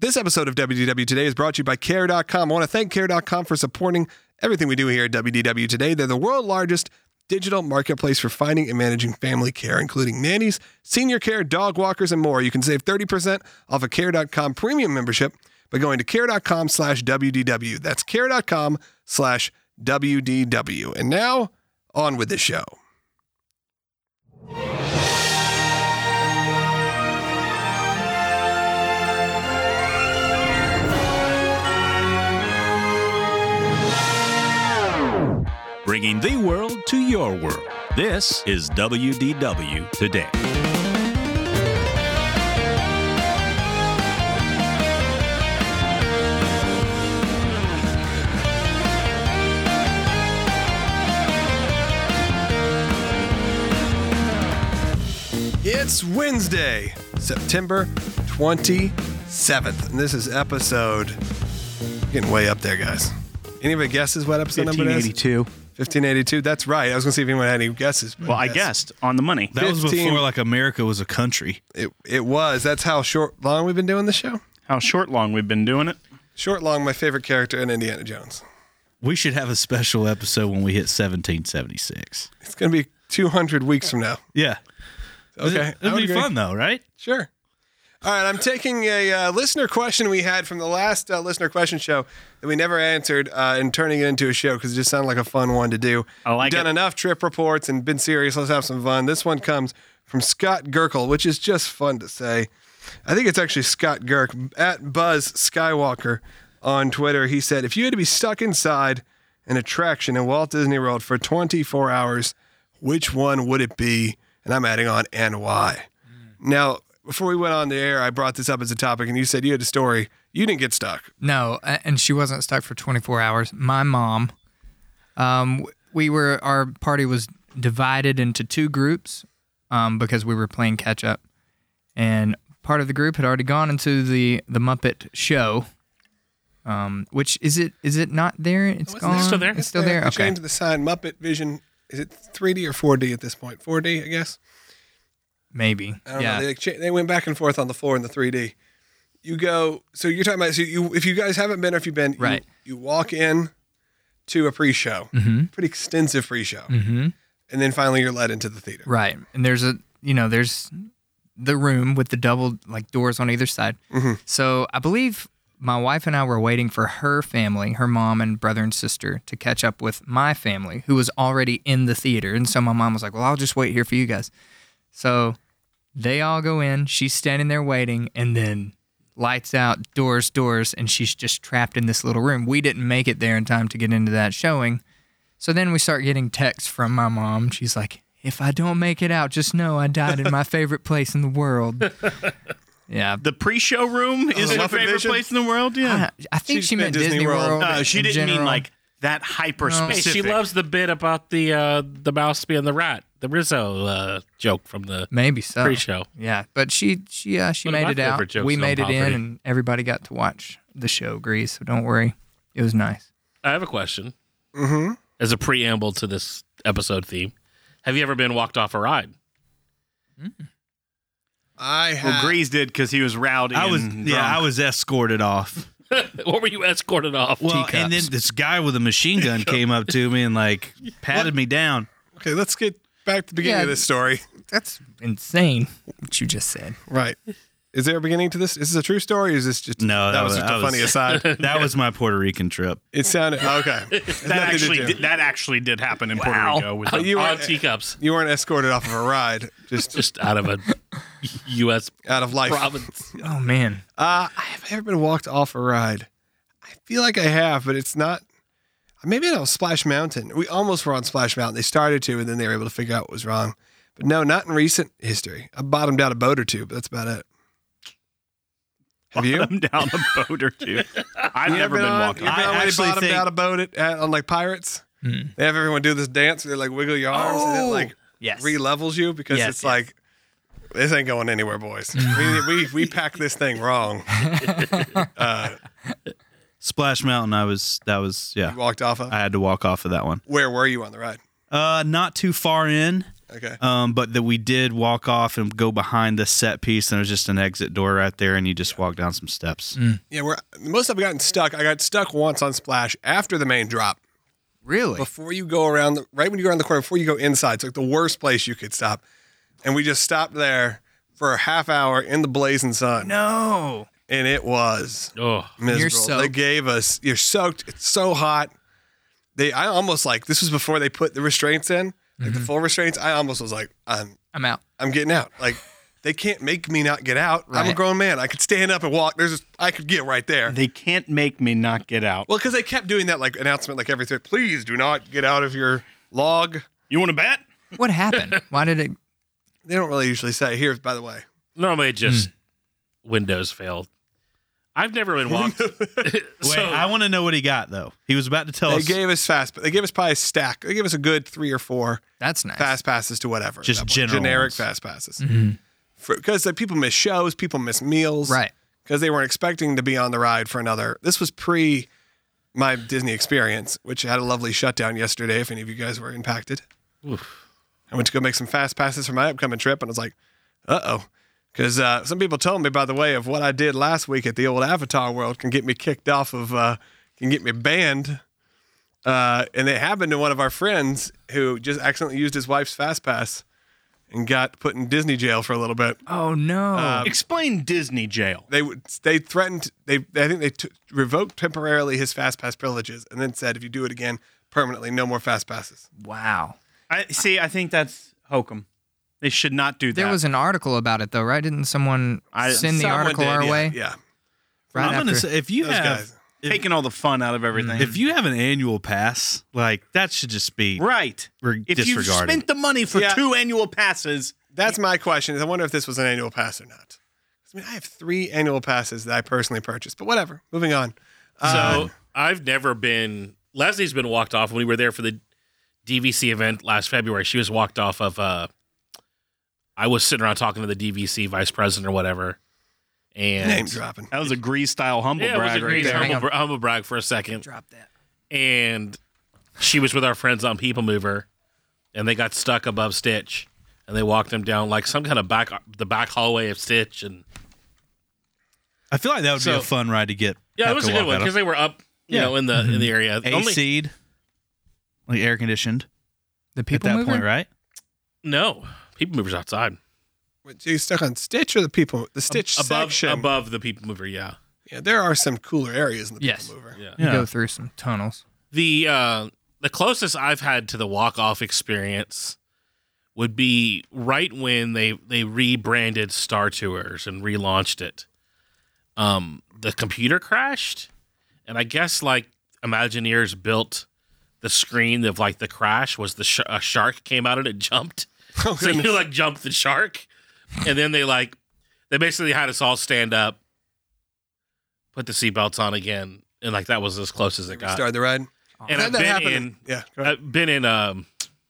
This episode of WDW Today is brought to you by Care.com. I want to thank Care.com for supporting everything we do here at WDW Today. They're the world's largest digital marketplace for finding and managing family care, including nannies, senior care, dog walkers, and more. You can save 30% off a Care.com premium membership by going to Care.com/WDW. That's Care.com/WDW. And now, on with the show. Bringing the world to your world. This is WDW Today. It's Wednesday, September 27th, and this is episode... Getting way up there, guys. Anybody guesses what episode number it is? 1582. 1582. That's right. I was going to see if anyone had any guesses. Well, I guessed on the money. That was before like America was a country. It was. That's how long we've been doing the show. How long we've been doing it. Long, my favorite character in Indiana Jones. We should have a special episode when we hit 1776. It's going to be 200 weeks from now. Yeah. Okay. It'll be fun though, right? Sure. All right, I'm taking a listener question we had from the last listener question show that we never answered and turning it into a show because it just sounded like a fun one to do. I like We've done enough trip reports and been serious. Let's have some fun. This one comes from Scott Gerkel, which is just fun to say. I think it's actually Scott Gerk, at Buzz Skywalker on Twitter. He said, if you had to be stuck inside an attraction in Walt Disney World for 24 hours, which one would it be? And I'm adding on, and why? Now, before we went on the air, I brought this up as a topic, and you said you had a story. You didn't get stuck. No, and she wasn't stuck for 24 hours. My mom, our party was divided into two groups because we were playing catch up, and part of the group had already gone into the Muppet show. Which is it not there? It's gone. It's still there. It's still there. They Okay. changed the sign. Muppet Vision. Is it 3D or 4D at this point? 4D, I guess. Maybe. I don't know. They went back and forth on the floor in the 3D. You go. So you're talking about. If you guys haven't been, or if you've been, right. You walk in to a pre-show, pretty extensive pre-show, and then finally you're led into the theater. Right. And there's the room with the double doors on either side. So I believe my wife and I were waiting for her family, her mom and brother and sister, to catch up with my family, who was already in the theater. And so my mom was like, well, I'll just wait here for you guys. So they all go in. She's standing there waiting, and then lights out, doors, and she's just trapped in this little room. We didn't make it there in time to get into that showing. So then we start getting texts from my mom. She's like, if I don't make it out, just know I died in my favorite place in the world. Yeah. The pre-show room is her favorite place in the world? Yeah. I think She's she meant Disney World. No, she in didn't mean general. that hyper Hey, specific. she loves the bit about the mouse being the rat, the Rizzo joke from the Maybe so. pre-show. Yeah, but she One of made my it out. favorite jokes We on made it in, Property. and everybody got to watch the show, Grease, so don't worry. It was nice. I have a question. As a preamble to this episode theme, have you ever been walked off a ride? I have. Well, Grease did because he was rowdy. I and was escorted off. Or were you escorted off? Well, Teacups. and then this guy with a machine gun came up to me and patted me down. Okay, let's get back to the beginning Yeah. of this story. That's insane, what you just said. Right. Is there a beginning to this? Is this a true story, or is this just No, that was just a funny aside? That was my Puerto Rican trip. It sounded okay. that actually did happen in Puerto Wow. Rico. With You on weren't, teacups, you weren't escorted off of a ride, just out of a U.S. out of life. province. Oh, man. Have I ever been walked off a ride? I feel like I have, but it's not. Maybe on Splash Mountain. We almost were on Splash Mountain. They started to, and then they were able to figure out what was wrong. But no, not in recent history. I bottomed out a boat or two, but that's about it. Have you? Bottom down a boat or two. I've You never been walked You ever off. been on when they actually bottomed think- out a boat on Pirates? They have everyone do this dance where they wiggle your arms and it Yes. re-levels you because Yes, it's yes. this ain't going anywhere, boys. we packed this thing wrong. Splash Mountain, You walked off of. I had to walk off of that one. Where were you on the ride? Not too far in. Okay. But that we did walk off and go behind the set piece, and there's just an exit door right there, and you just walk down some steps. Yeah, most of I've gotten stuck. I got stuck once on Splash after the main drop. Really? Before you go around, right when you go around the corner, before you go inside, it's like the worst place you could stop. And we just stopped there for a half hour in the blazing sun. No. And it was Oh, miserable. You're soaked. They gave us, you're soaked. It's so hot. I almost like, this was before they put the restraints in, like the full restraints. I almost was like, I'm out. I'm getting out. Like, they can't make me not get out. I'm a Right. grown man. I could stand up and walk. I could get right there. They can't make me not get out. Well, because they kept doing that like announcement like every 3, please do not get out of your log. You want to bet? What happened? Why did it? They don't really usually say here, by the way. normally it just Windows failed. I've never been walked. Wait, I want to know what he got though. He was about to tell They us. gave us they gave us probably a stack. They gave us a good 3 or 4 That's nice. fast passes to whatever. Just at that point. general generic ones. fast passes. Because people miss shows, people miss meals. Right. Because they weren't expecting to be on the ride for another. This was pre my Disney experience, which had a lovely shutdown yesterday, if any of you guys were impacted. I went to go make some fast passes for my upcoming trip, and I was like, uh-oh. Because some people told me, by the way, of what I did last week at the old Avatar World can get me kicked off of, can get me banned. And it happened to one of our friends who just accidentally used his wife's fast pass and got put in Disney jail for a little bit. Oh no. Explain Disney jail. They threatened, I think they revoked temporarily his fast pass privileges and then said, if you do it again, permanently, no more fast passes. Wow. I think that's hokum. They should not do that. There was an article about it though, right? Didn't someone send the Someone article did, our yeah, way? Yeah. Right I'm gonna after. say if you Those have guys. taking all the fun out of everything. if you have an annual pass, like that should just be right. If you've disregarded. spent the money for Yeah. 2 annual passes, That's my question. Is I wonder if this was an annual pass or not. I mean, I have 3 annual passes that I personally purchased, but whatever. Moving on. So I've never been. Leslie's been walked off when we were there for the DVC event last February. She was walked off of. I was sitting around talking to the DVC vice president or whatever, and Name dropping. that was a Grease style humble yeah, it was brag a right great there. humble brag for a second. Drop that. And she was with our friends on People Mover, and they got stuck above Stitch, and they walked them down like some kind of the back hallway of Stitch, and I feel like that would be So- a fun ride to get. yeah, it have was to a good walk one out of. because they were up, you Yeah. know, in the area. AC, like air conditioned The at people that mover? point, right? No, People Mover's outside. Wait, so you stuck on Stitch or the Stitch section? above the People Mover. Yeah, Yeah, there are some cooler areas in the Yes. People Mover. yeah. You go through some tunnels. The closest I've had to the walk off experience would be right when they rebranded Star Tours and relaunched it. The computer crashed, and I guess like Imagineers built the screen of like the crash was a shark came out and it jumped. Oh, So you like jumped the shark, and then they basically had us all stand up, put the seatbelts on again, and like that was as close as it got. Started the ride. And Had I've that been happen in. Yeah. Go ahead. I've been in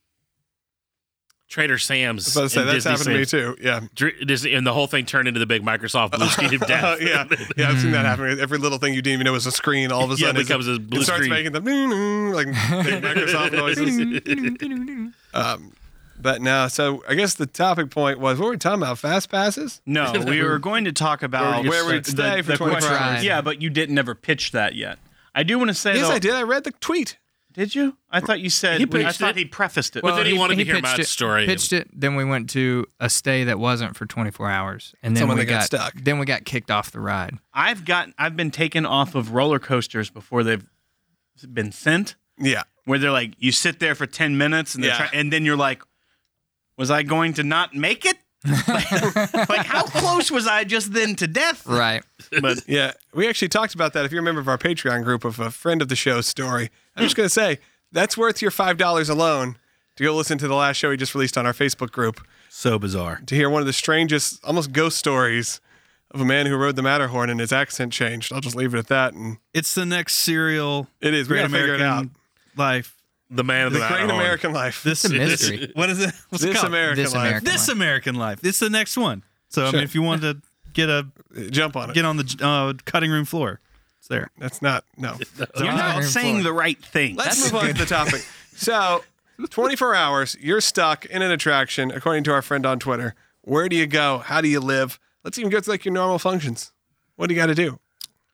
Trader Sam's. I was about to say, and that's happened to me too. Yeah. Disney, and the whole thing turned into the big Microsoft blue screen of death. Yeah. Yeah, I've seen that happen. Every little thing you didn't even know was a screen, all of a Yeah, sudden it becomes a blue it starts screen. making the like big Microsoft noises. But no, so I guess the topic point was, what were we talking about? Fast passes? No, we were going to talk about Where we'd stay for 24 question- hours. Yeah, but you didn't ever pitch that yet. I do want to say Yes, though, I did. I read the tweet. Did you? I thought you said. He I pitched thought it. he prefaced it. But then he wanted to hear pitched Matt's it- story. Pitched it. Then we went to a stay that wasn't for 24 hours, and then Someone we that got stuck. Then we got kicked off the ride. I've been taken off of roller coasters before they've been sent, Yeah. where they're like, you sit there for 10 minutes, and Yeah. and then you're like, was I going to not make it? like, how close was I just then to death? Right. But Yeah. We actually talked about that. If you're a member of our Patreon group of a friend of the show story, I'm just going to say that's worth your $5 alone to go listen to the last show we just released on our Facebook group So bizarre. to hear one of the strangest, almost ghost stories of a man who rode the Matterhorn and his accent changed. I'll just leave it at that. And It's the next serial. it is. We Great got to figure it out. American Life. the man of The the Great Matterhorn. American Life. This It's a mystery. What is it? What's it This called? American This Life. American This American Life. It's the next one. So I Sure. mean, if you want to get Jump on it. on the cutting room floor, it's there. That's not, no. you're not Iron saying floor. the right thing. Let's move on to the topic. So 24 hours, you're stuck in an attraction, according to our friend on Twitter. Where do you go? How do you live? Let's even go to like your normal functions. What do you got to do?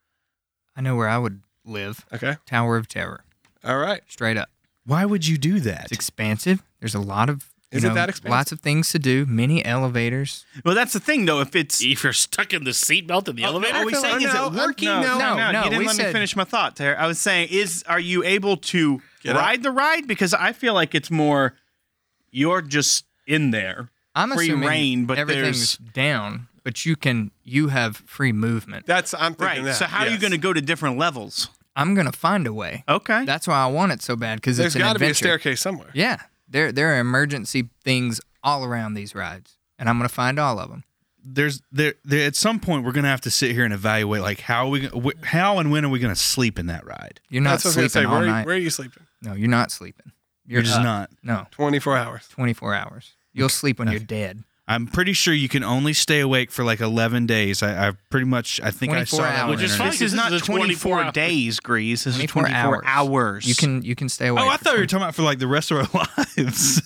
I know where I would live. Okay. Tower of Terror. All right. Straight up. Why would you do that? It's expansive. There's a lot of Is it that expensive? lots of things to do. Many elevators. Well, that's the thing, though. If you're stuck in the seatbelt in the elevator, are we saying is it working? No, You didn't we let me said- finish my thought, Terry. I was saying, are you able to Get up. ride the ride? Because I feel like it's more you're just in there. I'm Free assuming reign, but everything's down, but you have free movement. I'm thinking Right. that. So how are you yes. going to go to different levels? I'm gonna find a way. Okay. That's why I want it so bad because There's it's an got to be a adventure. staircase somewhere. Yeah, there are emergency things all around these rides, and I'm gonna find all of them. There's there at some point we're gonna have to sit here and evaluate like how and when are we gonna sleep in that ride? You're not That's what I was sleeping going all to say. night. Where are you sleeping? No, you're not sleeping. You're just up. not. No, 24 hours. 24 hours. You'll sleep when you're dead. I'm pretty sure you can only stay awake for like 11 days. I think I 24 saw that on hours. Which is the fine. internet. This is not This is a 24 24 hour- days, Grease. This is 24 24 hours. You can stay awake. Oh, I for thought you were 20 talking about for like the rest of our lives.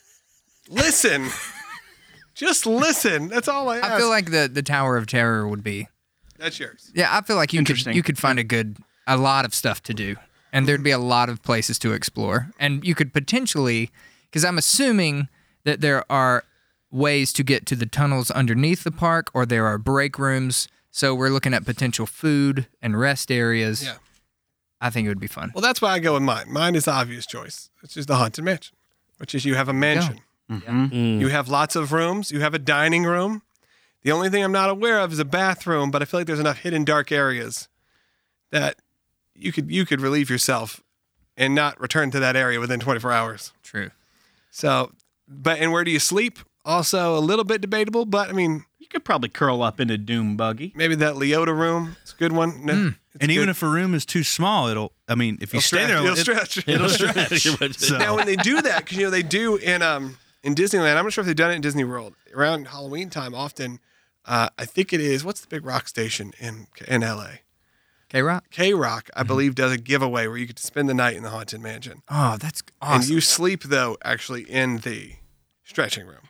Listen. Just listen. That's all I ask. I feel like the Tower of Terror would be. That's yours. Yeah, I feel like Interesting. you could find a lot of stuff to do, and there'd be a lot of places to explore, and you could potentially, because I'm assuming that there are ways to get to the tunnels underneath the park, or there are break rooms. So we're looking at potential food and rest areas. Yeah. I think it would be fun. Well, that's why I go with mine. Mine is the obvious choice. It's just the Haunted Mansion, which is you have a mansion. You have lots of rooms. You have a dining room. The only thing I'm not aware of is a bathroom, but I feel like there's enough hidden dark areas that you could relieve yourself and not return to that area within 24 hours. True. So, and where do you sleep? Also a little bit debatable, but I mean, You could probably curl up in a doom buggy. maybe that Leota room. It's a good one. No, it's And even good. if a room is too small, if you stay there, it'll stretch. It'll stretch. So, Now, when they do that, because they do in Disneyland, I'm not sure if they've done it in Disney World around Halloween time. Often, I think it is. What's the big rock station in LA? K-Rock? K Rock, I believe, does a giveaway where you get to spend the night in the Haunted Mansion, Oh, that's and awesome. you sleep though actually in the stretching room,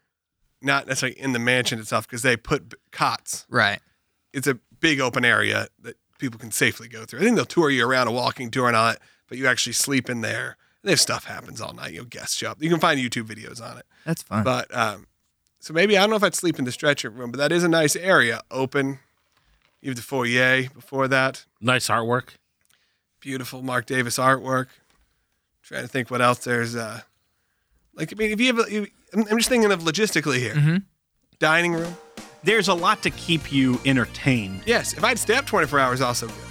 not necessarily in the mansion itself, because they put cots. Right. It's a big open area that people can safely go through. I think they'll tour you around a walking tour and all that, but you actually sleep in there. And if stuff happens all night, guests show up. You can find YouTube videos on it. That's fun. But so maybe I don't know if I'd sleep in the stretcher room, but that is a nice area, open. You have the foyer before that. Nice artwork. Beautiful Mark Davis artwork. Trying to think what else there's. If you have, I'm just thinking of logistically here. Dining room. There's a lot to keep you entertained. Yes, if I'd stay up 24 hours, also good.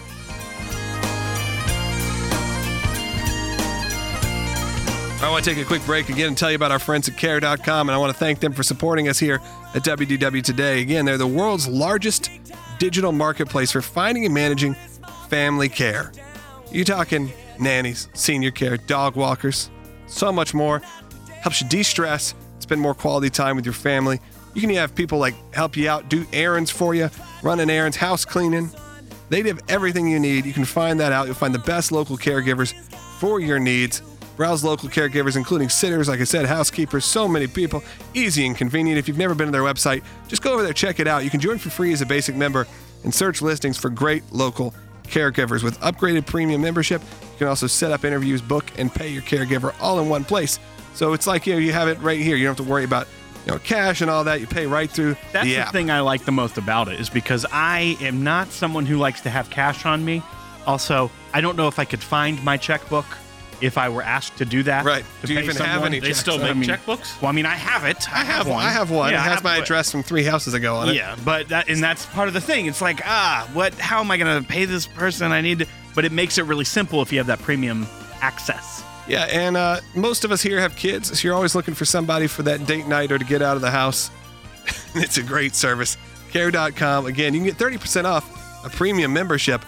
I want to take a quick break again and tell you about our friends at Care.com, and I want to thank them for supporting us here at WDW Today. Again, they're the world's largest digital marketplace for finding and managing family care. You're talking nannies, senior care, dog walkers, so much more. Helps you de-stress, spend more quality time with your family. You can have people like help you out, do errands for you, running errands, house cleaning. They have everything you need. You can find that out. You'll find the best local caregivers for your needs. Browse local caregivers, including sitters, like I said, housekeepers, so many people. Easy and convenient. If you've never been to their website, just go over there, check it out. You can join for free as a basic member and search listings for great local caregivers. With upgraded premium membership, you can also set up interviews, book, and pay your caregiver all in one place. So it's like, you have it right here. You don't have to worry about cash and all that. You pay right through That's the the app. thing I like the most about it, is because I am not someone who likes to have cash on me. Also, I don't know if I could find my checkbook if I were asked to do that. Right. To Do you pay even have someone. any They checks? still I make mean- checkbooks? Well, I mean, I have it. I have one. I have one. Yeah, it has my but- address from 3 houses ago on it. Yeah, but that's part of the thing. It's like, how am I going to pay this person? I need to, but it makes it really simple if you have that premium access. Yeah, and most of us here have kids, so you're always looking for somebody for that date night or to get out of the house. It's a great service. Care.com. Again, you can get 30% off a premium membership.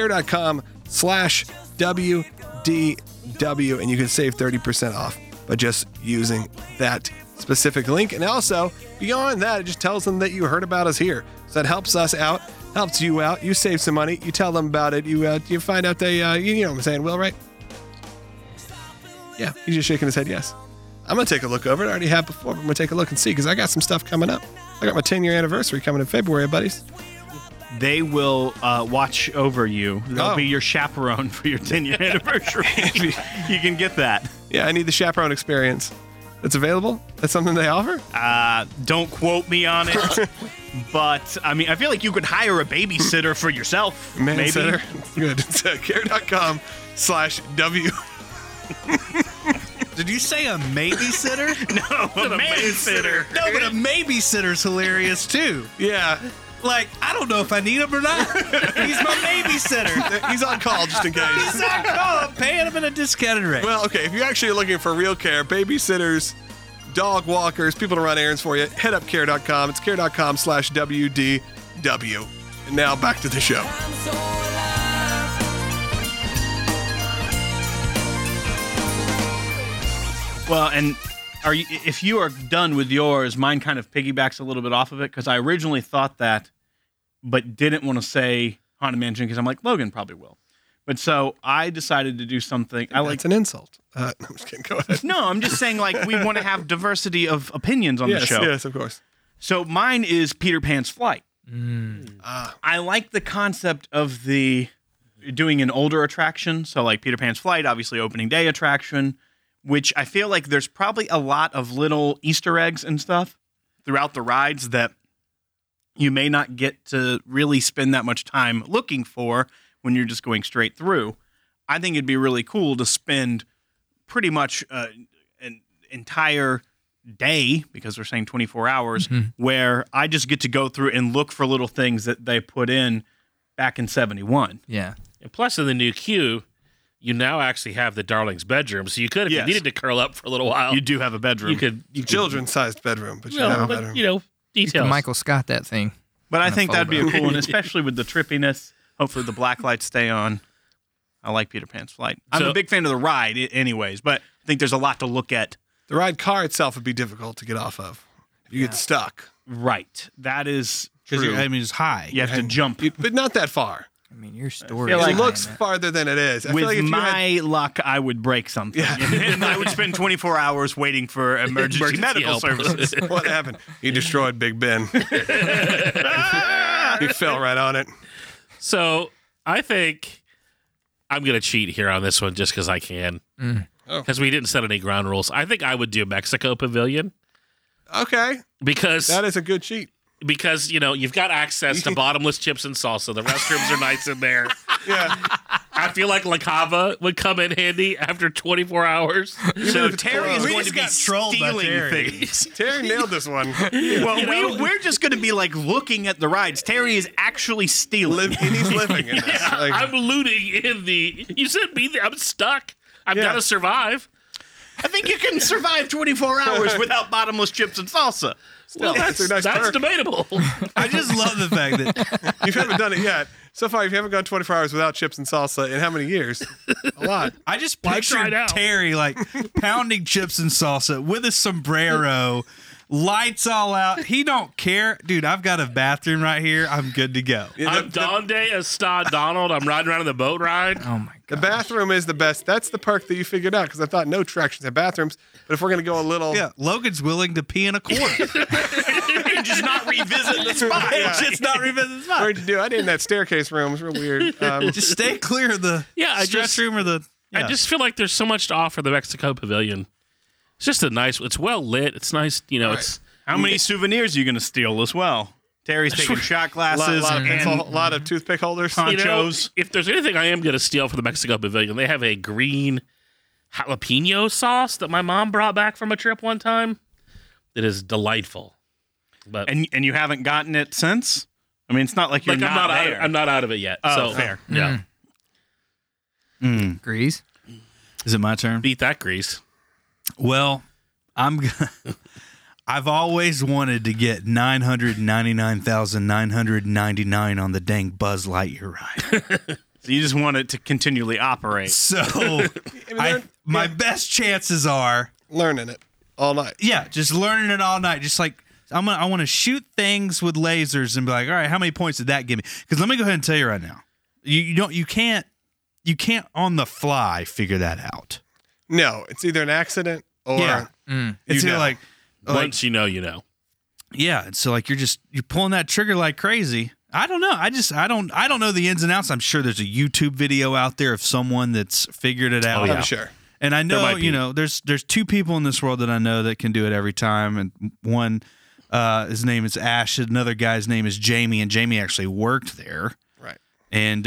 Care.com/WDW, and you can save 30% off by just using that specific link. And also, beyond that, it just tells them that you heard about us here. So that helps us out, helps you out. You save some money. You tell them about it. You find out they, you know what I'm saying, Will, right? Yeah, he's just shaking his head yes. I'm going to take a look over it. I already have before, but I'm going to take a look and see because I got some stuff coming up. I got my 10-year anniversary coming in February, buddies. They will watch over you. They'll Oh. be your chaperone for your 10-year anniversary. You can get that. Yeah, I need the chaperone experience. It's available? That's something they offer? Don't quote me on it. But, I mean, I feel like you could hire a babysitter for yourself. Maybe. Mansitter. Good. It's care.com/W. Did you say a maybe-sitter? No, a babysitter. No, but a maybe-sitter's hilarious too. Yeah. Like, I don't know if I need him or not. He's my babysitter. He's on call just in case. He's not call. I'm paying him at a discounted rate. Well, okay, if you're actually looking for real care, babysitters, dog walkers, people to run errands for you, head up care.com. It's care.com/WDW. And now back to the show. Well, and if you are done with yours, mine kind of piggybacks a little bit off of it because I originally thought that, but didn't want to say Haunted Mansion because I'm like, Logan probably will. But so I decided to do something. That's an insult. No, I'm just kidding. Go ahead. No, I'm just saying like we want to have diversity of opinions on the show. Yes, of course. So mine is Peter Pan's Flight. I like the concept of doing an older attraction. So like Peter Pan's Flight, obviously opening day attraction, which I feel like there's probably a lot of little Easter eggs and stuff throughout the rides that you may not get to really spend that much time looking for when you're just going straight through. I think it'd be really cool to spend pretty much an entire day, because we're saying 24 hours, where I just get to go through and look for little things that they put in back in 71. Yeah. And plus, in the new queue, you now actually have the Darling's bedroom. So you could, if Yes. you needed to curl up for a little while, You do have a bedroom. you could Children-sized bedroom, but you well, have a but, bedroom. you know, You can details. Michael Scott that thing. But I On a think that'd be a photo. cool one, especially with the trippiness. Hopefully the black lights stay on. I like Peter Pan's Flight. I'm So- a big fan of the ride anyways, but I think there's a lot to look at. The ride car itself would be difficult to get off of. You get stuck. Right. That is Because true. I mean, it's high. You have to jump. But not that far. I mean, your story. feel is like- It behind looks that. farther than it is. I feel With like if you had- my luck, I would break something. Yeah. And I would spend 24 hours waiting for emergency medical help. services. What happened? He destroyed Big Ben. He fell right on it. So I think I'm going to cheat here on this one just because I can. Oh. Because we didn't set any ground rules. I think I would do Mexico Pavilion Okay, because that is a good cheat. you know you've got access to bottomless chips and salsa. The restrooms are nice in there. Yeah, I feel like La Cava would come in handy after 24 hours. So Terry is We going to just be got trolled by stealing Terry. things. Terry nailed this one. Well, we're just going to be like looking at the rides. Terry is actually stealing. And he's living in this. Like, I'm looting in the. You sent me there. I'm stuck. I've Yeah. got to survive. I think you can survive 24 hours without bottomless chips and salsa. Well, that's a nice that's perk. debatable. I just love the fact that you haven't done it yet. So far, you haven't gone 24 hours without chips and salsa in how many years? A lot. I just Why pictured try now? Terry like pounding chips and salsa with a sombrero, lights all out. He don't care. Dude, I've got a bathroom right here. I'm good to go. I'm Donde Estad Donald. I'm riding around in the boat ride. Oh my The god. bathroom is the best. That's the perk that you figured out because I thought no attractions have bathrooms. But if we're going to go a little. Yeah, Logan's willing to pee in a corner. And just not revisit the spot. Just not revisit the spot. Where'd you do? I did in that staircase room. It was real weird. Just stay clear of the Yeah, I stretch just- room or the. I yeah. just feel like there's so much to offer the Mexico Pavilion. It's just a nice. It's well lit. It's nice. You know, it's. How many souvenirs are you going to steal as well? Terry's taking shot glasses lot of and pencil, lot of toothpick holders. You know, ponchos. if there's anything I am going to steal from the Mexico Pavilion, they have a green jalapeno sauce that my mom brought back from a trip one time. That is delightful. But And you haven't gotten it since? I mean, it's not like you're like, not I'm there. not out of it yet. Oh, so fair. Yeah, Grease. Is it my turn? beat that grease. Well, I've always wanted to get 999,999 on the dang Buzz Lightyear ride. So you just want it to continually operate. So they're- my best chances are, Learning it all night. yeah, just learning it all night. Just like I want to shoot things with lasers and be like, all right, how many points did that give me? Because let me go ahead and tell you right now, you can't on the fly figure that out. No, it's either an accident or Yeah. It's You either know. like Once you know, you know. yeah. And so like you're pulling that trigger like crazy. I don't know. I don't know the ins and outs. I'm sure there's a YouTube video out there of someone that's figured it out. Oh, yeah. I'm sure. And I know, might be. you know, there's two people in this world that I know that can do it every time. And one, his name is Ash. Another guy's name is Jamie, and Jamie actually worked there. Right. And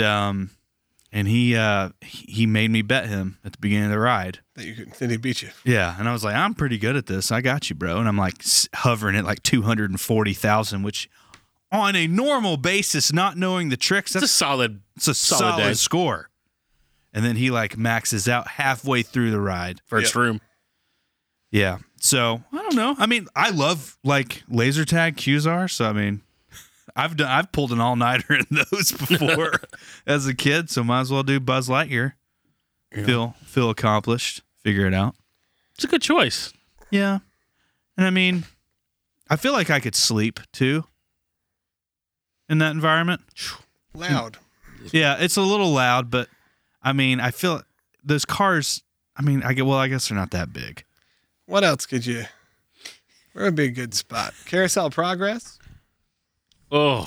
he made me bet him at the beginning of the ride. Then he beat you. Yeah, and I was like, I'm pretty good at this. I got you, bro. And I'm like hovering at like 240,000, which on a normal basis, not knowing the tricks, It's a that's solid. it's a solid day. score. And then he like maxes out halfway through the ride. First Yeah. room. Yeah. So I don't know. I mean, I love like laser tag QZR. So I mean, I've pulled an all nighter in those before as a kid. So might as well do Buzz Lightyear. Feel accomplished. Figure it out. It's a good choice. Yeah. And I mean, I feel like I could sleep too in that environment. Loud. Yeah, it's a little loud, but I mean, I feel those cars. I mean, I guess they're not that big. What else could you? Where would be a good spot? Carousel Progress. Oh,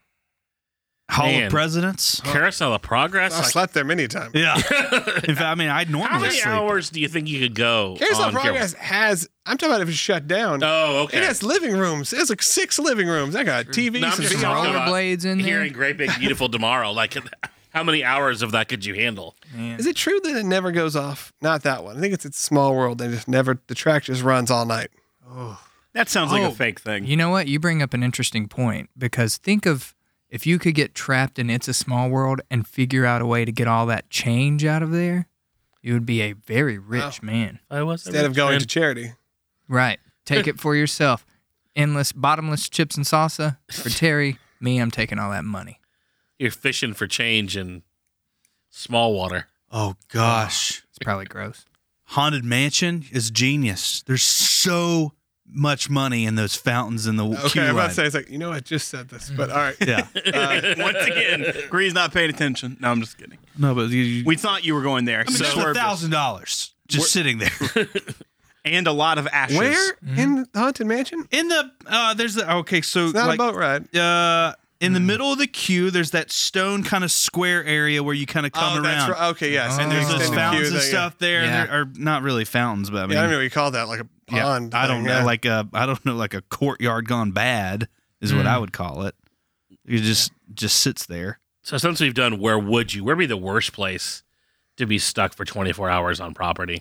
Hall Man. of Presidents. Carousel of Progress. I've Like, slept there many times. Yeah. In fact, I mean, I'd how normally many sleep. hours do you think you could go? Carousel on Progress has. I'm talking about if it's shut down. Oh, okay. It has living rooms. It has like 6 living rooms. I got TVs No, I'm and just VR. talking about Rollerblades in there. Hearing Great Big Beautiful Tomorrow. Like, how many hours of that could you handle? Is it true that it never goes off? Not that one. I think it's Small World. They just never. The track just runs all night. That sounds like Oh. a fake thing. You know what? You bring up an interesting point because think of if you could get trapped in It's a Small World and figure out a way to get all that change out of there, you would be a very rich man. I was Instead of going to charity. Right. Take it for yourself. Endless, bottomless chips and salsa for Terry. Me, I'm taking all that money. You're fishing for change in small water. Oh gosh, It's probably gross. Haunted Mansion is genius. There's so much money in those fountains in the Okay, queue I'm about line. to say, it's like, you know, I just said this, but all right. Yeah. Once again, Gree's not paying attention. No, I'm just kidding. No, but you, We thought you were going there. I mean, there's Swerved us. $1,000 just sitting there. And a lot of ashes. Where in the Haunted Mansion? In the there's the okay, so It's not like a boat ride. in the middle of the queue, there's that stone kind of square area where you kind of come that's around. right. Okay, yes. And there's the those extended fountains queue and thing, stuff there, Yeah. and or not really fountains, but I mean, Yeah, I don't know what you call that, like a yeah, pond. I don't thing, know, yeah. like I don't know, like a courtyard gone bad is what I would call it. It just sits there. So since we've done where would be the worst place to be stuck for 24 hours on property?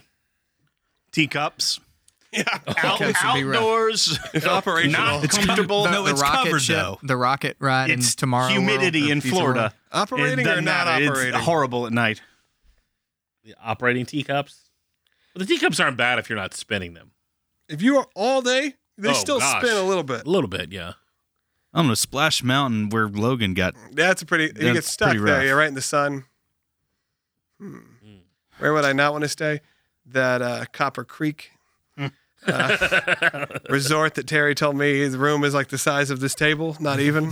Teacups. Yeah. Teacups would be rough. Outdoors. It's operational. Not comfortable. No, it's rocket covered, ship, though. The rocket ride in It's Tomorrow humidity World, or in Pizza Florida. World. Operating It or doesn't not matter. operating? It's horrible at night. The operating teacups? Well, the teacups aren't bad if you're not spinning them. If you are all day, they Oh, still gosh. spin a little bit. A little bit, yeah. I don't know, Splash Mountain where Logan got. That's a pretty. You get That's stuck pretty there. rough. You're right in the sun. Where would I not want to stay? That Copper Creek resort that Terry told me his room is like the size of this table, not even.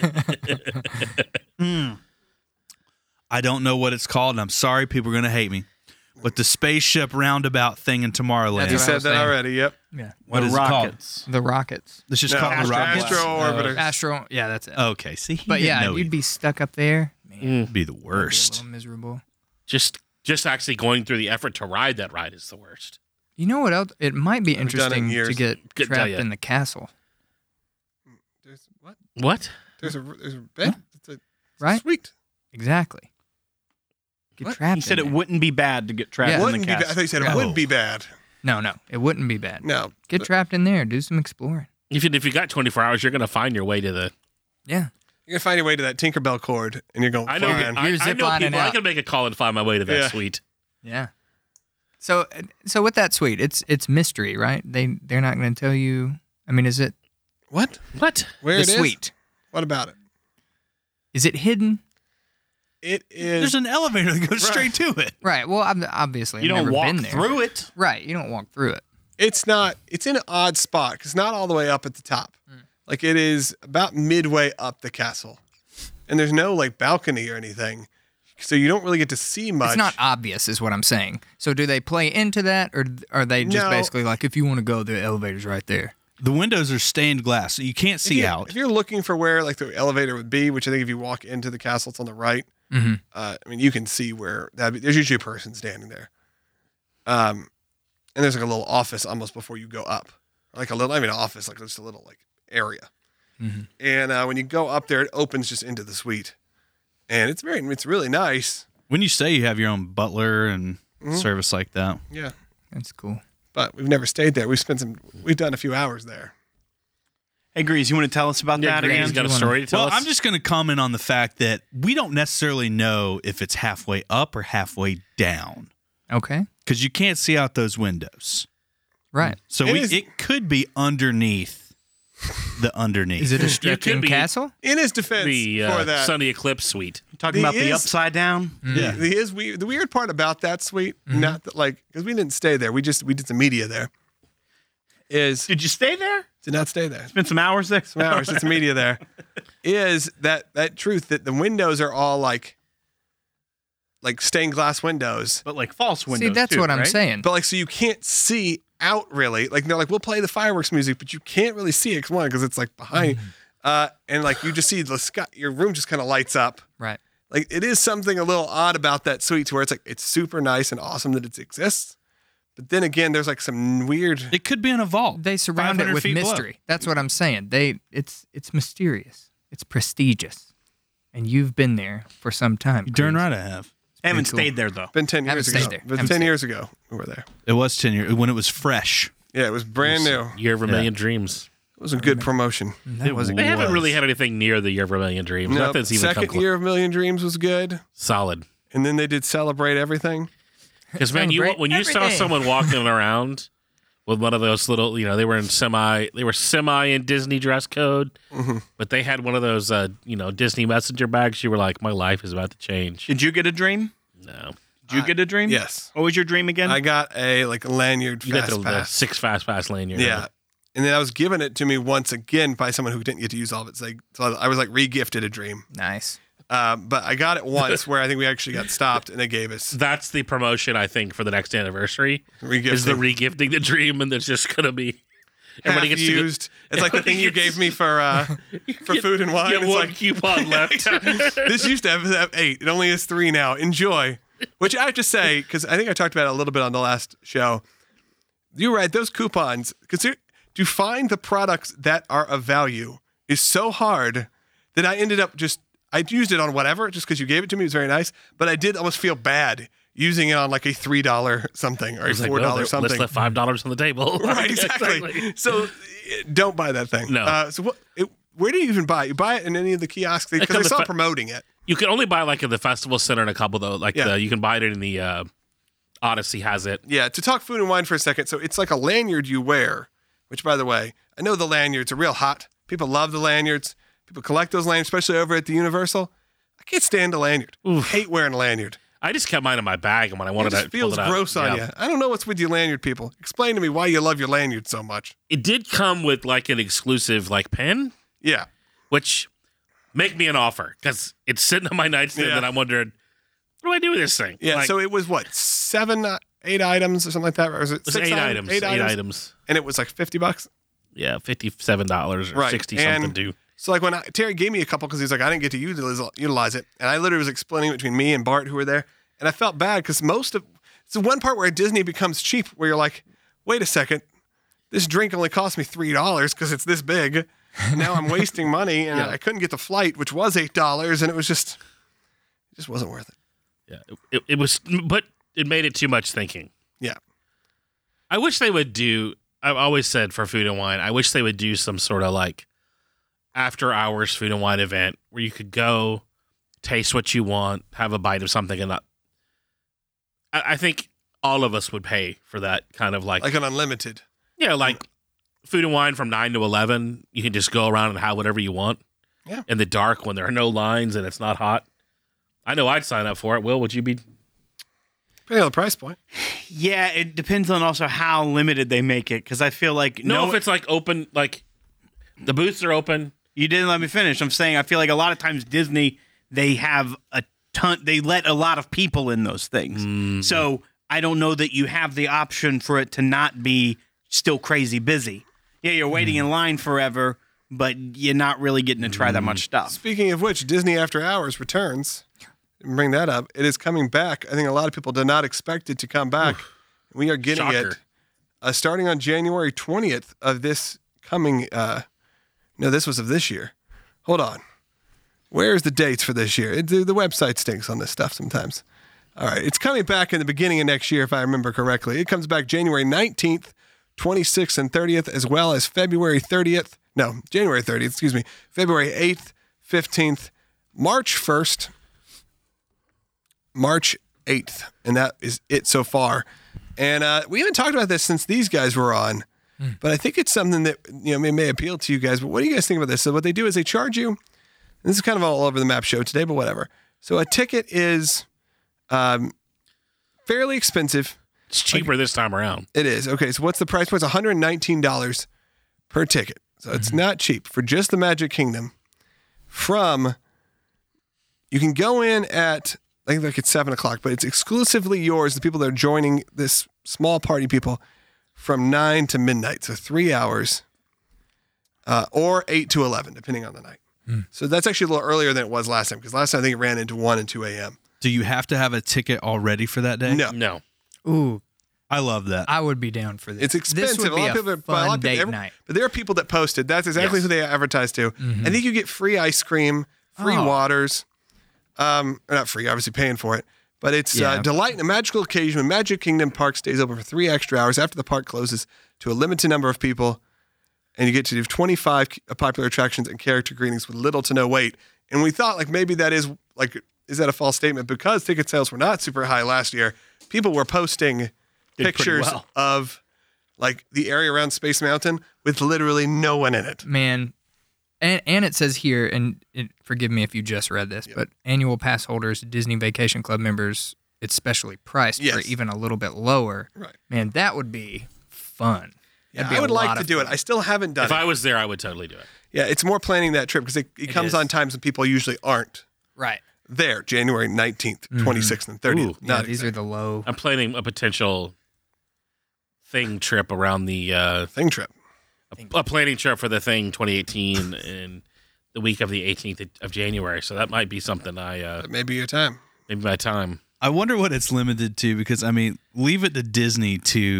I don't know what it's called, and I'm sorry people are gonna hate me. But the spaceship roundabout thing in Tomorrowland. That's You what I said was that saying. already. Yep. Yeah. What The is it called? rockets. The rockets. Let's just No, call it the rockets. Astro Orbiter. Astro. Yeah, that's it. Okay, see, he But didn't yeah, know you'd either. be stuck up there. Man, It'd be the it'd be worst. a little miserable. Just actually going through the effort to ride that ride is the worst. You know what else? It might be Haven't done it in interesting to years. get Couldn't tell trapped ya. in the castle, There's what? What? There's a bed. It's a right? Sweet. Exactly. Get What? trapped. He said in it there. wouldn't be bad to get trapped Yeah. in Wouldn't the be bad. I cast. thought you said it No. would be bad. No, it wouldn't be bad. No. Get trapped in there. Do some exploring. If you got 24 hours, you're going to find your way to the. Yeah. You're gonna find your way to that Tinkerbell cord, and you're going. I know. fine. I You're know ziplining people. I out. can make a call and find my way to that Yeah. suite. Yeah. So with that suite, it's mystery, right? They're not going to tell you. I mean, is it What? What? Where the it is? suite? What about it? Is it hidden? It is. There's an elevator that goes straight to it. Right. Well, obviously, You I've don't never walk been there. through it. Right. You don't walk through it. It's not. It's in an odd spot because it's not all the way up at the top. Like it is about midway up the castle, and there's no like balcony or anything. You so you don't really get to see much. It's not obvious, is what I'm saying. So do they play into that, or are they just No. basically like, if you want to go, the elevator's right there? The windows are stained glass, so you can't see out. If you're looking for where like the elevator would be, which I think if you walk into the castle, it's on the right. I mean, you can see where there's usually a person standing there. And there's like a little office almost before you go up, like a little, I mean, an office, like just a little like area. And when you go up there, it opens just into the suite, and it's really nice. When you say you have your own butler and service like that. Yeah, That's cool. but we've never stayed there. We've done a few hours there. Hey, Grease, you want to tell us about that He's again? got a story to tell Well, us. I'm just going to comment on the fact that we don't necessarily know if it's halfway up or halfway down Okay. because you can't see out those windows. Right. So it could be underneath the underneath. Is it a could stretching be- castle? In his defense, the for that, Sunny Eclipse suite. Talking about the is- upside down? Yeah. the weird part about that suite, not that like because we didn't stay there, we did some media there. Is Did you stay there? did not stay there. Spent some hours there? Some hours, did some media there. Is that truth that the windows are all like stained glass windows, But like false windows. See, that's too, what I'm right? saying. but like so you can't see out really. Like they're like we'll play the fireworks music, but you can't really see it because it's like behind. And like you just see the sky, your room just kind of lights up. Right. Like it is something a little odd about that suite to where it's like it's super nice and awesome that it exists. But then again, there's like some weird. It could be in a vault. They surround it 500 with feet below. mystery. That's what I'm saying. It's mysterious. It's prestigious. And you've been there for some time. Darn Chris. right I have. I haven't Pretty cool. stayed there, though. Been 10 Haven't years ago. stayed there. Been Haven't 10 stayed years ago we were there. It was 10 years when it was fresh. Yeah, it was brand new. Year of a Million Dreams. It was a good promotion. That was a They good haven't was. really had anything near the Year of a Million Dreams. No, Nothing's even come second close. year of Million Dreams was good, Solid. and then they did Celebrate Everything. Because man, Celebrate when you saw everything. someone walking around with one of those little, they were semi in Disney dress code, but they had one of those, Disney messenger bags. You were like, my life is about to change. Did you get a dream? No, Did you get a dream? Yes. What was your dream again? I got a lanyard you got fast the pass. 6 fast pass lanyard. Yeah. And then I was given it to me once again by someone who didn't get to use all of it. So I was like re-gifted a dream. nice. But I got it once where I think we actually got stopped and they gave us That's the promotion I think for the next anniversary re-gifting. is the regifting the dream, and there's just gonna be everybody half gets to used. It's like the thing you gave me for food and wine. get It's one like, coupon left. this used to have 8. It only has 3 now. Enjoy. Which I have to say, because I think I talked about it a little bit on the last show. You're right. Those coupons, because to find the products that are of value is so hard that I ended up I used it on whatever, just because you gave it to me. It was very nice. But I did almost feel bad using it on like a $3 something or a It's like, $4 well, something. Let's let $5 on the table. Right, exactly. So don't buy that thing. No. So where do you even buy it? You buy it in any of the kiosks? Because I comes saw with promoting it. You can only buy like at the festival center and a couple though. Like Yeah. you can buy it in the Odyssey has it. Yeah, to talk food and wine for a second. So it's like a lanyard you wear, which, by the way, I know the lanyards are real hot. People love the lanyards. People collect those lanyards, especially over at the Universal. I can't stand a lanyard. Hate wearing a lanyard. I just kept mine in my bag, and when I It wanted just to feels pull it out, gross on you. I don't know what's with you lanyard people. Explain to me why you love your lanyard so much. It did come with like an exclusive like pen, Yeah. which make me an offer because it's sitting on my nightstand, Yeah. and I'm wondering, what do I do with this thing? Yeah, Like, so it was what, 8 items or something like that? Or was it it was 6 8 items. 8 items. And it was like $50? Yeah, $57 or Right. 60 And something due. So like when Terry gave me a couple because he's like, I didn't get to utilize it. And I literally was explaining it between me and Bart who were there. And I felt bad because it's the one part where Disney becomes cheap where you're like, wait a second, this drink only cost me $3 because it's this big. Now I'm wasting money and I couldn't get the flight, which was $8. And it just wasn't worth it. Yeah, it was, but it made it too much thinking. Yeah. I wish they would do. I've always said for food and wine, I wish they would do some sort of like after hours food and wine event where you could go taste what you want, have a bite of something, and not. I think all of us would pay for that kind of like Like an unlimited. yeah, like food and wine from 9 to 11. You can just go around and have whatever you want. Yeah. In the dark when there are no lines and it's not hot. I know I'd sign up for it. Will, would you be? Depending on the price point. Yeah, it depends on also how limited they make it. Because I feel like No, if it's like open, like the booths are open. you didn't let me finish. I'm saying I feel like a lot of times Disney they have a they let a lot of people in those things. So I don't know that you have the option for it to not be still crazy busy. Yeah, you're waiting in line forever, but you're not really getting to try that much stuff. Speaking of which, Disney After Hours returns. Bring that up. It is coming back. I think a lot of people did not expect it to come back. We are getting Shocker. it starting on January 20th of this coming. No, this was of this year. Hold on. Where's the dates for this year? The website stinks on this stuff sometimes. All right. It's coming back in the beginning of next year, if I remember correctly. It comes back January 19th, 26th, and 30th, as well as February 30th. No, January 30th, excuse me. February 8th, 15th, March 1st, March 8th. And that is it so far. And we haven't talked about this since these guys were on, but I think it's something that may appeal to you guys. But what do you guys think about this? So what they do is they charge you. This is kind of all over the map show today, but whatever. So a ticket is fairly expensive. It's cheaper this time around. It is. Okay, so what's the price? It's $119 per ticket. So it's not cheap for just the Magic Kingdom. You can go in at, I think like it's 7 o'clock, but it's exclusively yours, the people that are joining this small party people, from 9 to midnight. So 3 hours, or 8 to 11, depending on the night. So that's actually a little earlier than it was last time, because last time I think it ran into 1 and 2 a.m. Do you have to have a ticket already for that day? No. No. Ooh, I love that. I would be down for this. It's expensive. This would be a fun date night. But there are people that posted. That's exactly Yes. who they advertised to. I think you get free ice cream, free waters. Or not free, obviously paying for it. But it's delight in a magical occasion when Magic Kingdom Park stays open for 3 extra hours after the park closes to a limited number of people. And you get to do 25 popular attractions and character greetings with little to no wait. And we thought maybe that is that a false statement? Because ticket sales were not super high last year. People were posting pictures well. of the area around Space Mountain with literally no one in it. Man, and it says here, and forgive me if you just read this, but annual pass holders, Disney Vacation Club members, it's specially priced for Yes. even a little bit lower. Right. Man, that would be fun. Yeah, That'd be I would a like lot to of do it. fun. I still haven't done If it. I was there, I would totally do it. Yeah, it's more planning that trip because it comes is. on times when people usually aren't Right. there. January 19th, 26th, and 30th. Ooh. Yeah, Not these are the low. I'm planning a potential thing trip around the thing trip. a planning trip for the thing 2018 and the week of the 18th of January. So that might be something That may be your time. maybe my time. I wonder what it's limited to because, leave it to Disney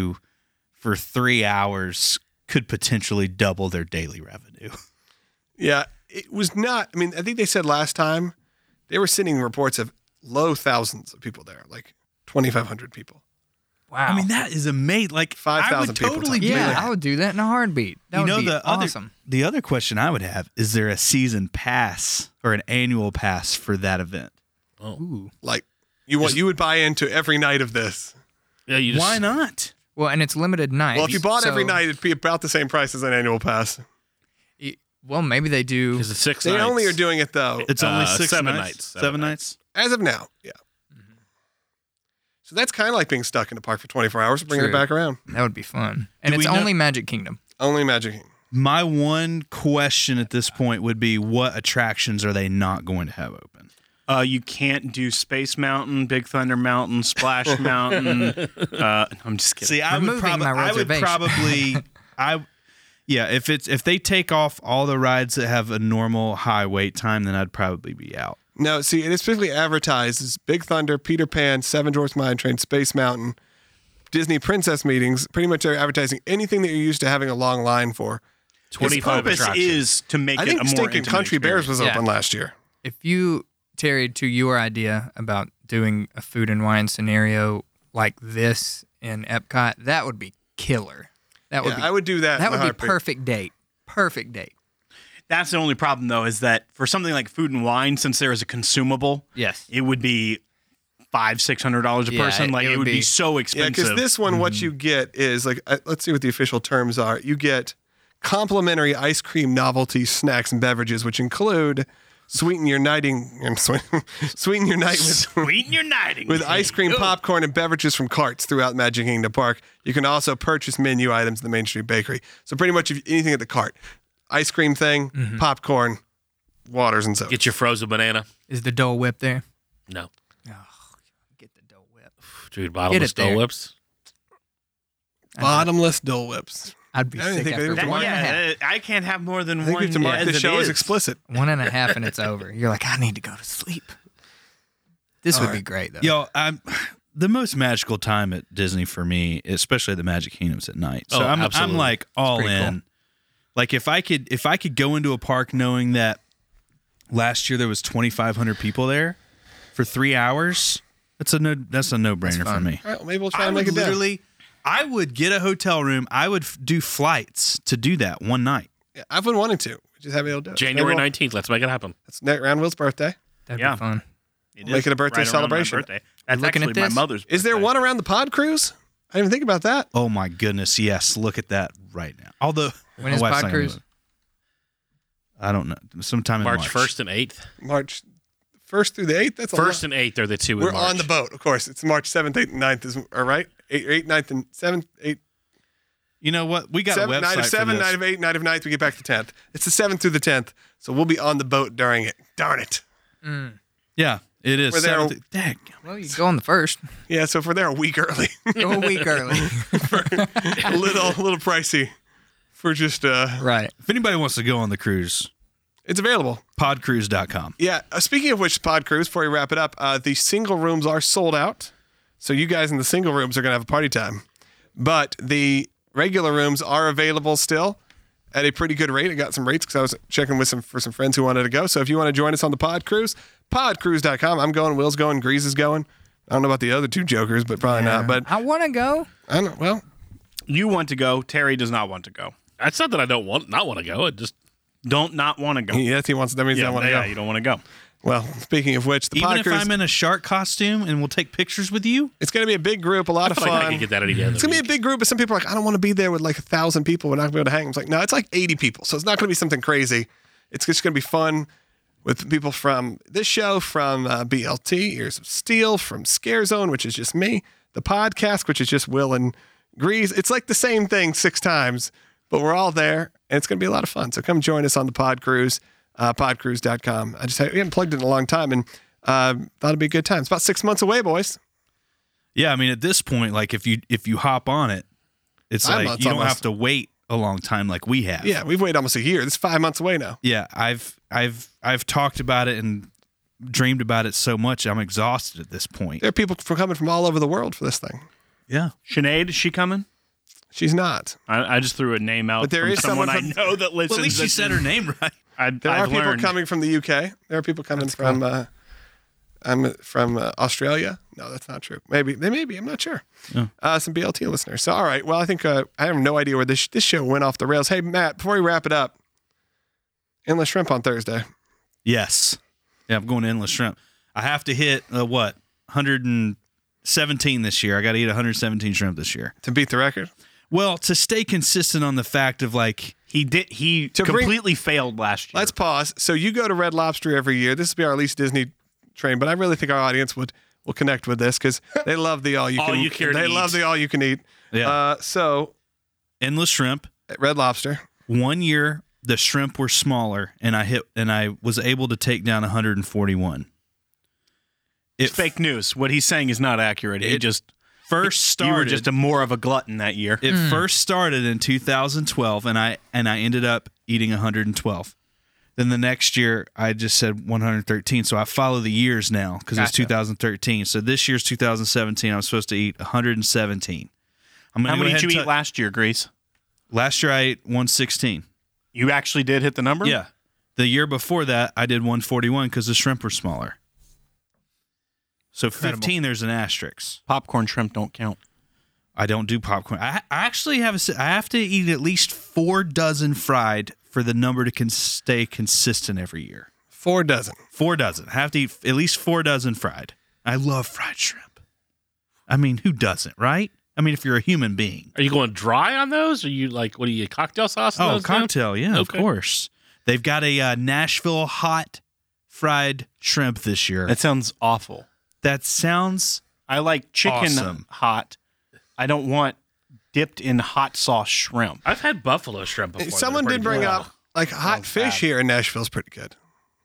for 3 hours could potentially double their daily revenue. Yeah, it was not. I think they said last time they were sending reports of low thousands of people there, 2,500 people. Wow. That is amazing. 5,000 I would people totally talking do about yeah, that. I would do that in a heartbeat. That would be awesome. The other question I would have is there a season pass or an annual pass for that event? Ooh. You would buy into every night of this. Yeah, you just, Why not? Well, and it's limited nights. Well, if you bought every so- night, it'd be about the same price as an annual pass. Well, maybe they do. Because it's 6 They nights. only are doing it though, It's only 7 nights. nights. 7 nights. as of now. Yeah. So that's kind of like being stuck in the park for 24 hours, bringing it True. back around. That would be fun. And Do it's we know- only Magic Kingdom. Only Magic Kingdom. My one question at this point would be what attractions are they not going to have open? You can't do Space Mountain, Big Thunder Mountain, Splash Mountain. I'm just kidding. See, Removing my reservation. if they take off all the rides that have a normal high wait time, then I'd probably be out. No, see, it is specifically advertised as Big Thunder, Peter Pan, Seven Dwarfs Mine Train, Space Mountain, Disney Princess Meetings. Pretty much they're advertising anything that you're used to having a long line for. Its 25 purpose attractions. is to make I it think a more Stinking intimate Country Bears was experience. open last year. If you, Terry, to your idea about doing a food and wine scenario like this in Epcot, that would be killer. That would Yeah, be, I would do that. that in a would be heartbeat. perfect date. Perfect date. That's the only problem, though, is that for something like food and wine, since there is a consumable, Yes. it would be $500-$600 a Yeah, person. it It would would be be- so Yeah, expensive. because this one, what you get is let's see what the official terms are. You get complimentary ice cream novelty snacks and beverages, which include sweeten your night with Sweeten your nighting with ice cream, popcorn, and beverages from carts throughout Magic Kingdom Park. You can also purchase menu items in the Main Street Bakery. So pretty much anything at the cart, ice cream thing, popcorn, waters, and soda. Get your frozen banana. Is the Dole Whip there? No. Get the Dole Whip. Dude, bottomless there. Dole Whips. Bottomless Dole Whips. I'd be I didn't sick think they after were one and a half. I can't have more than I think we one. have to mark as this it show as is. explicit. 1.5 and it's over. You're like, I need to go to sleep. This would be great though. Yo, the most magical time at Disney for me, especially the Magic Kingdom's at night. So Oh, I'm absolutely. like all pretty in. cool. Like if I could go into a park knowing that last year there was 2,500 people there for 3 hours, that's a no-brainer for fun. me. All right, well, maybe we'll try to make it down. I would get a hotel room. I would do flights to do that one night. Yeah, I've been wanting to. We just haven't been able to do it. January Maybe 19th. Let's make it happen. That's around Will's birthday. That'd Yeah. be fun. It Make is it a birthday right around my celebration. birthday. That's looking at actually my this? mother's birthday. Is there one around the pod cruise? I didn't even think about that. Oh my goodness, yes. Look at that right now. Although When my is wife's Pod not gonna Cruise? do it. I don't know. Sometime in March March. 1st and 8th. March 1st through the 8th? That's a 1st lot. and 8th are the two in We're March. on the boat, of course. It's March 7th, 8th, and 9th. All right? 8th, 9th, and 7th, 8th. You know what? We got a website Night of 7, for night this. of 8, night of 9th. We get back the 10th. It's the 7th through the 10th. So we'll be on the boat during it. Darn it. Yeah, it is. We're there. 7th. Dang. Well, you go on the first. Yeah, so if we're there a week early, Go a week early. a little pricey for just, Right. If anybody wants to go on the cruise, it's available. podcruise.com. Yeah. Speaking of which, Pod Cruise, before we wrap it up, the single rooms are sold out. So you guys in the single rooms are going to have a party time. But the regular rooms are available still at a pretty good rate. I got some rates because I was checking with for some friends who wanted to go. So if you want to join us on the Pod Cruise, podcruise.com. I'm going, Will's going, Grease is going. I don't know about the other two jokers, but probably not. But I want to go. I don't know. Well, You want to go. Terry does not want to go. It's not that I don't want to go. It just Don't not want to go. yes, he wants. That means I want to go. you don't want to go. Well, speaking of which, the Even Pod if Cruise, I'm in a shark costume and we'll take pictures with you? it's going to be a big group, a lot of I feel like I fun. could get that any day of the It's gonna be a week. big group, but some people are like, I don't want to be there with like 1,000 people. We're not gonna be able to hang. It's like, no, it's like 80 people, so it's not gonna be something crazy. It's just gonna be fun with people from this show, from BLT, Ears of Steel, from Scare Zone, which is just me, the podcast, which is just Will and Grease. It's like the same thing 6 times, but we're all there, and it's gonna be a lot of fun. So come join us on the Pod Cruise, podcruise.com. We haven't plugged it in a long time, and thought it'd be a good time. It's about 6 months away, boys. Yeah, I mean at this point, like if you hop on it, it's 5 like months you don't almost. have to wait a long time like we have. Yeah, we've waited almost a year. This is 5 months away now. Yeah, I've talked about it and dreamed about it so much I'm exhausted at this point. There are people coming from all over the world for this thing. Yeah. Sinead, is she coming? She's not. I just threw a name out. But there from is someone someone I know that listens. Well, at least you that's- said her name right. There are I've people learned. coming from the UK. There are people coming from Australia. No, that's not true. Maybe they may be. I'm not sure. Some BLT listeners. So all right. Well, I think I have no idea where this show went off the rails. Hey Matt, before we wrap it up, Endless Shrimp on Thursday. Yes. Yeah, I'm going to Endless Shrimp. I have to hit 117 this year. I got to eat 117 shrimp this year. To beat the record. Well, to stay consistent on the fact of like He did. He To bring- completely failed last year. Let's pause. So you go to Red Lobster every year. This will be our least Disney train, but I really think our audience will connect with this because they love the all you can All-you-can They eat. love the all you can eat. Yeah. So Endless Shrimp. at Red Lobster. 1 year the shrimp were smaller and I was able to take down 141. it's fake news. What he's saying is not accurate. He It just First started You were just more of a glutton that year. It first started in 2012, and I ended up eating 112. Then the next year, I just said 113. So I follow the years now because it's Gotcha. 2013. So this year's 2017. I was supposed to eat 117. I'm gonna How go many ahead did you and eat last year, Grease? Last year I ate 116. You actually did hit the number? Yeah. The year before that, I did 141 because the shrimp were smaller. So 15, there's an asterisk. Popcorn shrimp don't count. I don't do popcorn. I actually have I have to eat at least 4 dozen fried for the number to stay consistent every year. 4 dozen. 4 dozen. I have to eat at least 4 dozen fried. I love fried shrimp. I mean, who doesn't, right? I mean, if you're a human being. Are you going dry on those? Are you like, what do you, cocktail sauce? on Oh, those now? cocktail, yeah, of Okay. course. They've got a Nashville hot fried shrimp this year. That sounds awful. That sounds I like chicken Awesome. hot. I don't want dipped in hot sauce shrimp. I've had buffalo shrimp before. Someone They're did pretty bring good. up like hot fish here in Nashville's pretty good.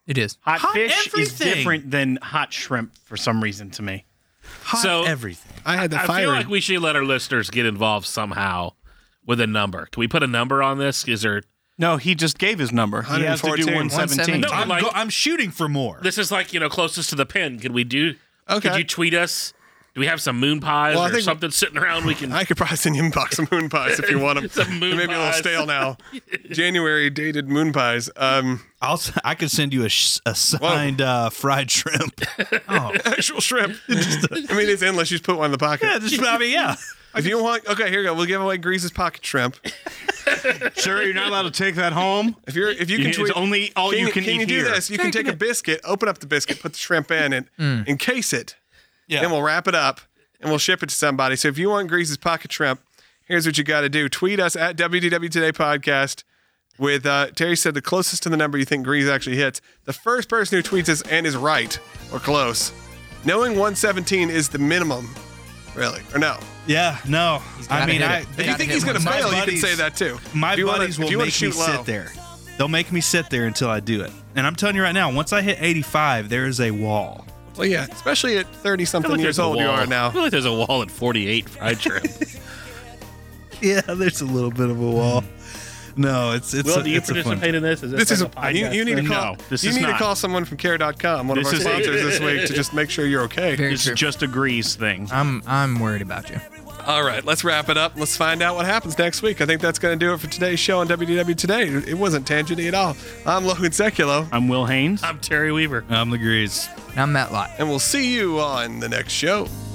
It is. Hot fish is everything. different than hot shrimp for some reason to me. Hot So- everything. I had the I fire. feel like we should let our listeners get involved somehow with a number. Can we put a number on this? Is there? No, he just gave his number. He has to do 114. 117. No, I'm, like- I'm shooting for more. This is like closest to the pin. Can we do? Okay. Could you tweet us? Do we have some moon pies Well, I or think- something sitting around? We can. I could probably send you a box of moon pies if you want them. Some moon They may be a little pies. stale now. January dated moon pies. I could send you a signed fried shrimp. Actual shrimp. I mean, it's endless. You just put one in the pocket. Yeah. If you want, okay, here you go. We'll give away Grease's pocket shrimp. Sure, you're not allowed to take that home. If you can It's tweet, only all you can you eat do here. this? You can take a biscuit, open up the biscuit, put the shrimp in, and encase it. Then we'll wrap it up and we'll ship it to somebody. So if you want Grease's pocket shrimp, here's what you got to do: tweet us at WDW Today Podcast. With Terry said the closest to the number you think Grease actually hits. The first person who tweets us and is right or close, knowing 117 is the minimum, really, or no? Yeah, no. I gotta mean, hit I, it. If you think he's going to my fail, you can buddies- say that too. My If you wanna- buddies if will you wanna make me shoot low. sit there. They'll make me sit there until I do it. And I'm telling you right now, once I hit 85, there is a wall. Well, yeah, especially at 30 I feel something like years there's a old you wall. are I now. feel like there's a wall at 48 fried shrimp. Yeah, there's a little bit of a wall. No, it's Will, do you it's a fun. participate in this? Is This is like a, you need to call. No, this you is need to not. call someone from care.com, one of This our is- sponsors this week, to just make sure you're okay. Very It's true. just a Grease thing. I'm worried about you. All right, let's wrap it up. Let's find out what happens next week. I think that's going to do it for today's show on WDW Today. It wasn't tangenty at all. I'm Logan Sekulow, I'm Will Haynes. I'm Terry Weaver. I'm the Grease. And I'm Matt Lott. and we'll see you on the next show.